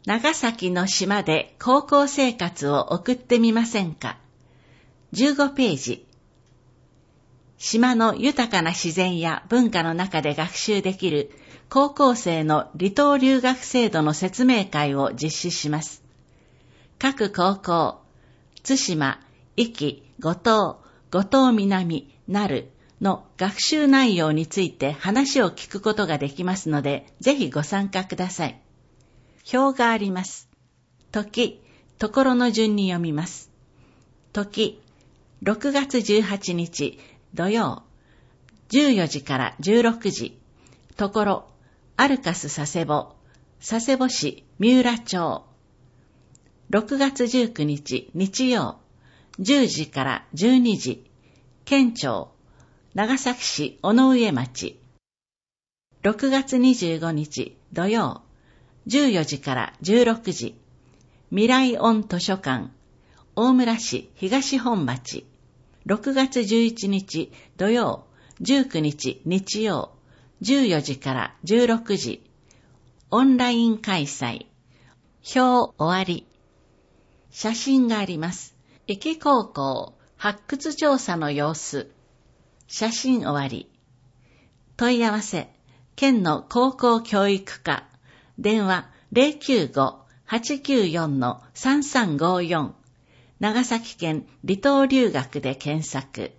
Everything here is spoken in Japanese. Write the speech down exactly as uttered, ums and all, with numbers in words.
長崎の島で高校生活を送ってみませんか。じゅうごページ。島の豊かな自然や文化の中で学習できる高校生の離島留学制度の説明会を実施します。各高校、津島、壱岐、五島、五島南、奈良の学習内容について話を聞くことができますので、ぜひご参加ください。表があります。時、ところの順に読みます。時、ろくがつじゅうはちにち土曜、じゅうよじからじゅうろくじ。ところ、アルカス佐世保、佐世保市三浦町。ろくがつじゅうくにち日曜、じゅうじからじゅうにじ。県庁、長崎市尾上町。ろくがつにじゅうごにち土曜、じゅうよじからじゅうろくじ。未来オン図書館、大村市東本町。ろくがつじゅういちにち土曜、じゅうくにち日曜、じゅうよじからじゅうろくじ。オンライン開催。表終わり。写真があります。壱岐高校発掘調査の様子。写真終わり。問い合わせ、県の高校教育課。電話 ゼロきゅうご はちきゅうよん さんさんごよん。長崎県離島留学で検索。